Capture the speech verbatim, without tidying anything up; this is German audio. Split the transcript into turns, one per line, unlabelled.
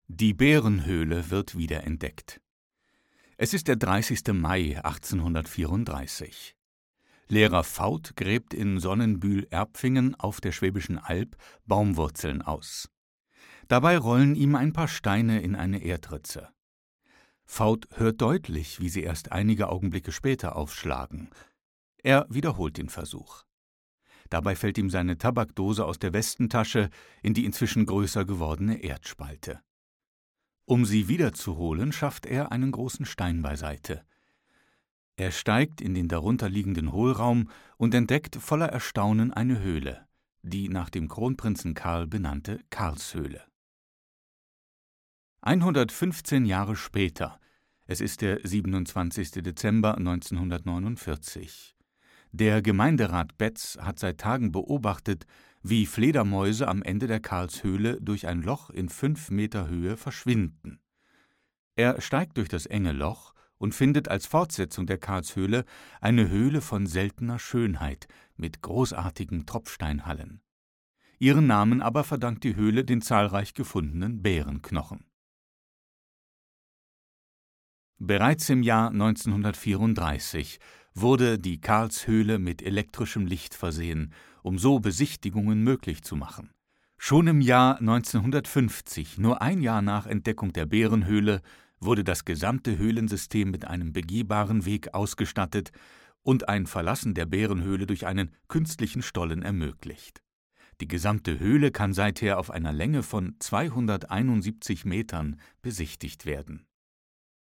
Die Bärenhöhle wird wiederentdeckt. Es ist der dreißigste Mai achtzehnhundertvierunddreißig. Lehrer Faut gräbt in Sonnenbühl-Erpfingen auf der Schwäbischen Alb Baumwurzeln aus. Dabei rollen ihm ein paar Steine in eine Erdritze. Faut hört deutlich, wie sie erst einige Augenblicke später aufschlagen. Er wiederholt den Versuch. Dabei fällt ihm seine Tabakdose aus der Westentasche in die inzwischen größer gewordene Erdspalte. Um sie wiederzuholen, schafft er einen großen Stein beiseite. Er steigt in den darunterliegenden Hohlraum und entdeckt voller Erstaunen eine Höhle, die nach dem Kronprinzen Karl benannte Karlshöhle. hundertfünfzehn Jahre später, es ist der siebenundzwanzigste Dezember neunzehnhundertneunundvierzig. Der Gemeinderat Betz hat seit Tagen beobachtet, wie Fledermäuse am Ende der Karlshöhle durch ein Loch in fünf Meter Höhe verschwinden. Er steigt durch das enge Loch und findet als Fortsetzung der Karlshöhle eine Höhle von seltener Schönheit mit großartigen Tropfsteinhallen. Ihren Namen aber verdankt die Höhle den zahlreich gefundenen Bärenknochen. Bereits im Jahr neunzehnhundertvierunddreißig wurde die Karlshöhle mit elektrischem Licht versehen, um so Besichtigungen möglich zu machen. Schon im Jahr neunzehnhundertfünfzig, nur ein Jahr nach Entdeckung der Bärenhöhle, wurde das gesamte Höhlensystem mit einem begehbaren Weg ausgestattet und ein Verlassen der Bärenhöhle durch einen künstlichen Stollen ermöglicht. Die gesamte Höhle kann seither auf einer Länge von zweihunderteinundsiebzig Metern besichtigt werden.